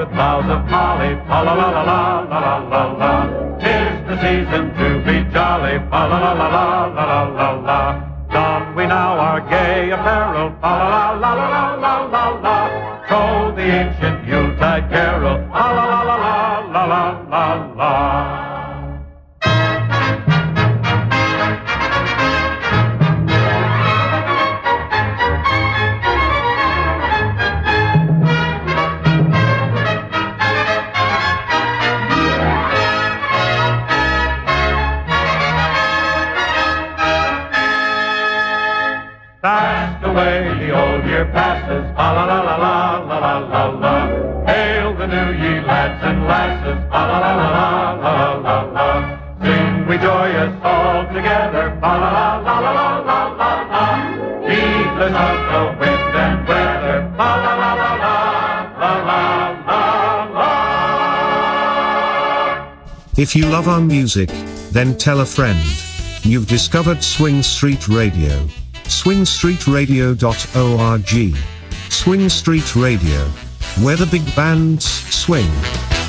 with boughs of holly, fa la la la la la la la la. 'Tis the season to be jolly, fa la la la la la la la la. Don we now our gay apparel, fa la la la la la la la. Troll the ancient Yuletide carol, fa la la la la la la la. Fast away the old year passes, fa la la la la la la la la. Hail the new ye lads and lasses, fa la la la la la la la. Sing we joyous all together, fa la la la la la la la la. Heedless of the wind and weather, fa la la la la la la la la. If you love our music, then tell a friend. You've discovered Swing Street Radio. swingstreetradio.org. Swing Street Radio, where the big bands swing.